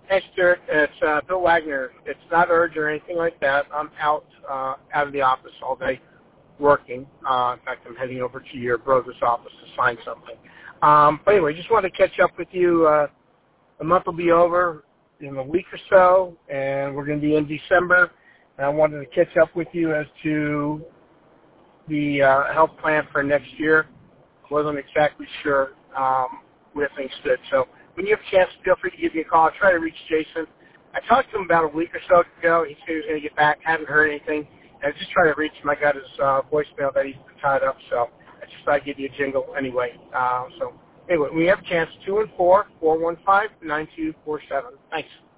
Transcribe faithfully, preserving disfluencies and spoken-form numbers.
Hey, Stuart. It's uh, Bill Wagner. It's not urgent or anything like that. I'm out uh, out of the office all day working. Uh, in fact, I'm heading over to your brother's office to sign something. Um, but anyway, just wanted to catch up with you. Uh, the month will be over in a week or so, and we're going to be in December. And I wanted to catch up with you as to the uh, health plan for next year. Wasn't exactly sure um, where things stood. So when you have a chance, feel free to give me a call. I'll try to reach Jason. I talked to him about a week or so ago. He said he was going to get back. Haven't heard anything. And I just trying to reach him. I got his uh, voicemail that he's been tied up, so I just thought I'd give you a jingle anyway. Uh, so anyway, when you have a chance, two and four, four one five, nine two four seven. Thanks.